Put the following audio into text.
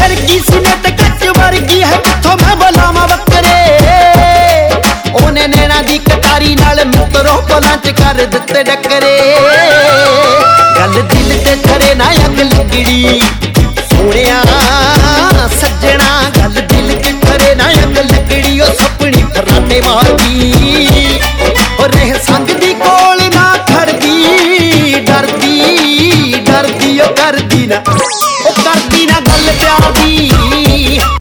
वर्गी सीने ते कच वर्गी है किथों मैं बुलावा बकरे ओने नैना दी कटारी नाल मित्रों कोलां च कर दित्ते डकरे गल दिल ते करे ना अग लगड़ी सोहणिया सज्जणा गल दिल ते करे ना अग लगड़ी ओ सपनी फराटे मार